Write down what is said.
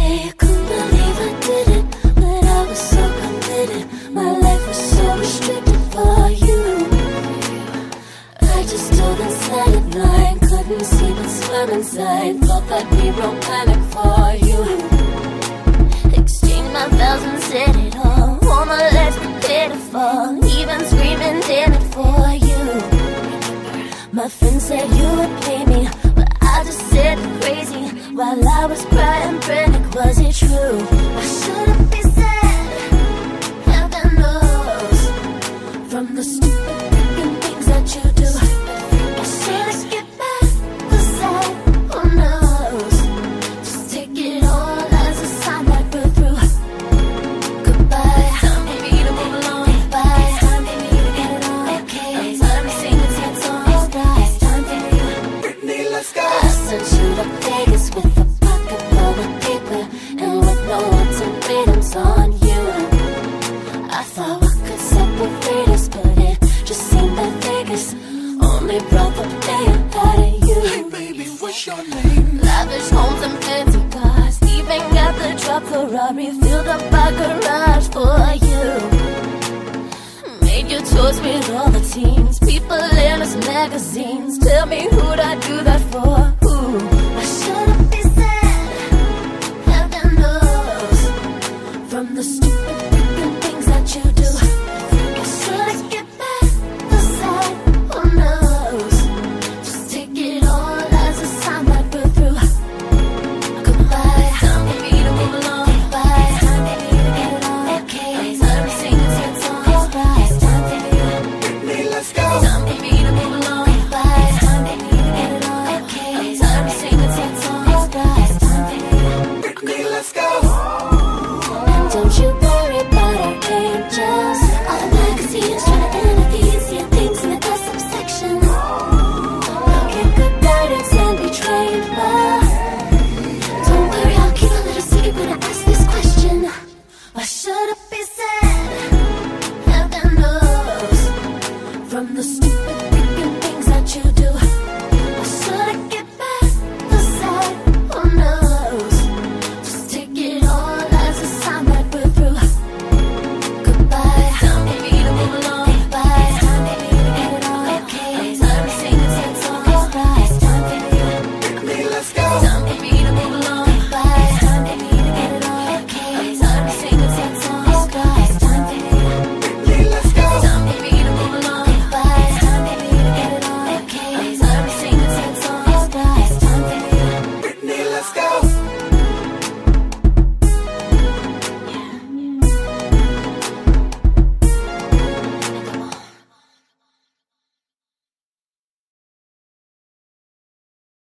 I couldn't believe I did it, but I was so committed. My life was so restricted for you. I just stood inside at night, couldn't see but swam inside. Thought that we romantic for you. Exchanged my vows and said it all. All my legs prepared to fall, even screaming damn it for you. My friend said you would pay me, but I just said crazy while I was crying frantic. Was it true? Or should it be said? Heaven knows from the stupid freaking things that you do. Or should I get back the side? Who knows? Just take it all as a sign that we're through. Goodbye. Time for me to move along. Goodbye. It's time for me to get it on. Okay. It's time to sing this hit song. It's time for me. Britney, let's go. I sent you to Vegas with a pocket full of paper and with no ultimatums on you. I thought what could separate us, but it just seemed that Vegas only brought the pain out of you. Hey baby, what's your name? Lavish homes and fancy cars, even got the truck Ferrari filled up by garage.